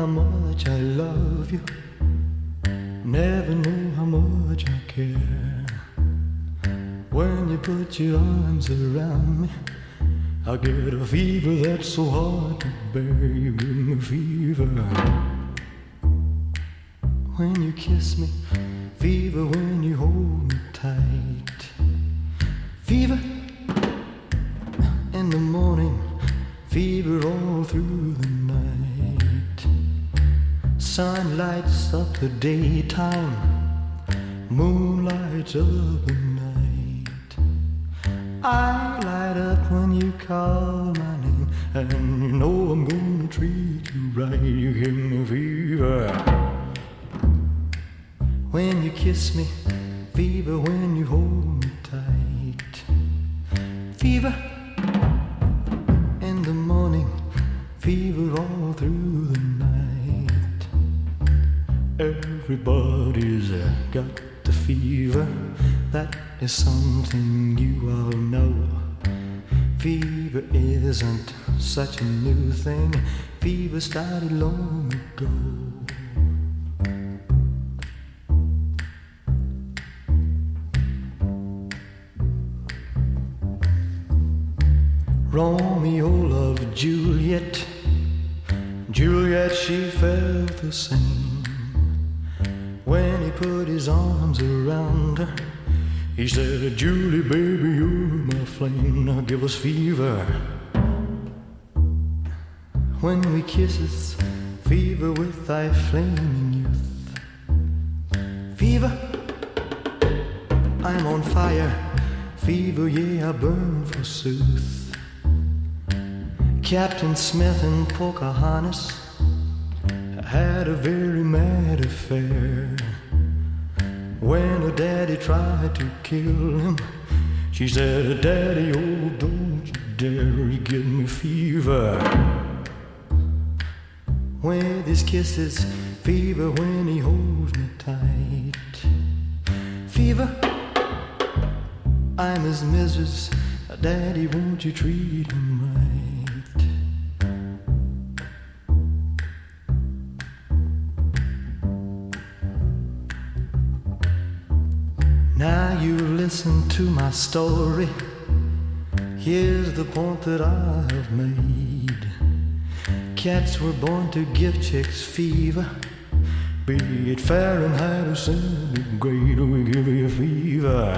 how much I love you. Never knew how much I care. When you put your arms around me, I get a fever that's so hard to bear. You give me fever when you kiss me, fever when you hold me tight. Fever in the morning, fever all through the night. Sun lights up the daytime, moon lights up the night. I light up when you call my name, and you know I'm gonna treat you right. You give me fever when you kiss me, fever when you hold me tight. Fever in the morning, fever all through the night. Everybody's got the fever, that is something you all know. Fever isn't such a new thing, fever started long ago. Romeo loved Juliet, Juliet, she felt the same. When he put his arms around her, he said, Julie, baby, you're my flame. Now give us fever when we kisses, fever with thy flaming youth. Fever, I'm on fire, fever, yeah, I burn forsooth. Captain Smith and Pocahontas had a very mad affair. When her daddy tried to kill him, she said, Daddy, oh, don't you dare, you give me fever. With his kisses, fever when he holds me tight. Fever, I'm his missus, Daddy, won't you treat him right? Now you listen to my story. Here's the point that I have made. Cats were born to give chicks fever, be it Fahrenheit or centigrade. We give you fever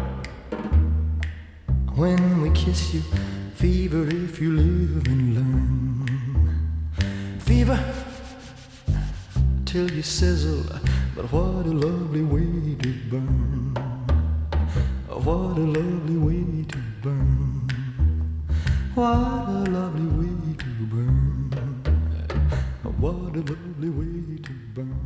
when we kiss you, fever if you live and learn. Fever till you sizzle, but what a lovely way to burn. What a lovely way to burn. What a lovely way to burn. What a lovely way to burn.